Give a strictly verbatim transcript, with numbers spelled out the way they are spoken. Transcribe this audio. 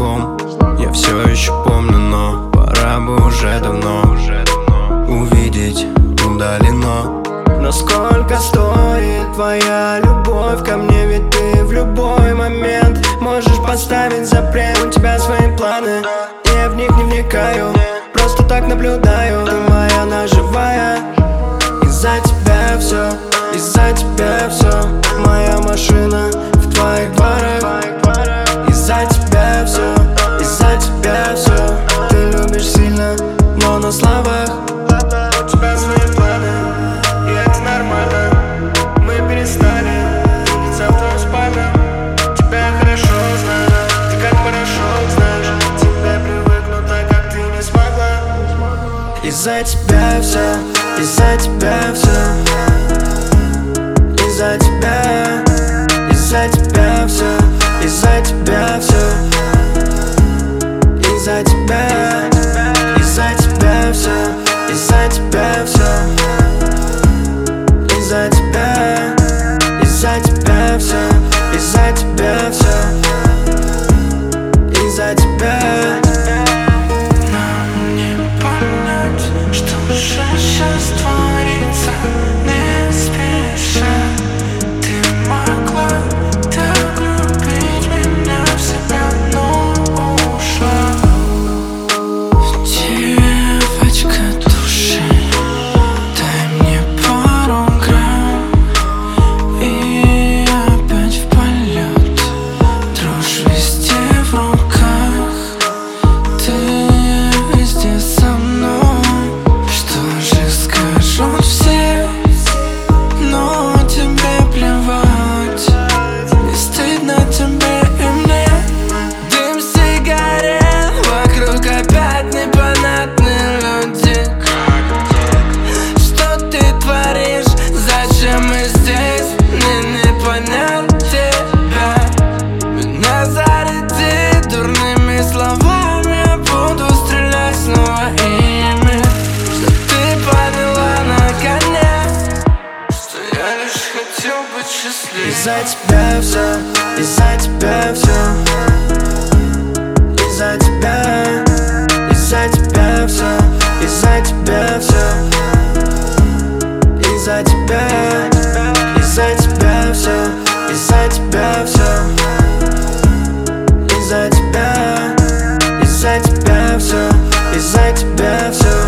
знаком. Я все еще помню, но пора бы уже давно увидеть удалено. Но сколько стоит твоя любовь ко мне? Ведь ты в любой момент можешь поставить запрет. У тебя свои планы, я в них не вникаю, просто так наблюдаю. Ты моя наживая, из-за тебя все, из-за тебя все. Моя машина в твоих дворах, из-за тебя все, из-за тебя все. Ты любишь сильно, но на словах. У тебя свои планы, и это нормально. Мы перестали видеться в твоем спальне. Тебя хорошо знаю, ты как порошок, знаешь. К тебе привыкну так, как ты не смогла. Из-за тебя все, из-за тебя все. Из-за тебя, из-за тебя все, из-за тебя все. Из-за тебя, из-за тебя все, из-за тебя все. Из-за тебя, из-за тебя все, из-за тебя все. Из-за тебя. Нам не понять, что же сейчас творится, не спеша. Ты могла так любить меня в себя, но ушла. Девочка души, дай мне пару грамм, и опять в полет. Дрожь везде в руках, ты везде со мной. Что же скажут все, но тебе плевать. Не стыдно тебе и мне. Дым сигарет, вокруг опять непонятные люди. Что ты творишь, зачем мы здесь, мне не понять тебя. Меня заряди дурными словами, я буду стрелять снова ими. Что ты поняла наконец, что я лишь хотел быть счастливым. Из-за тебя все, из-за тебя все. Из-за тебя, из-за тебя все, из-за тебя все. Из-за тебя, из-за тебя все, из-за тебя все. Из-за тебя, из-за тебя все, из-за тебя все.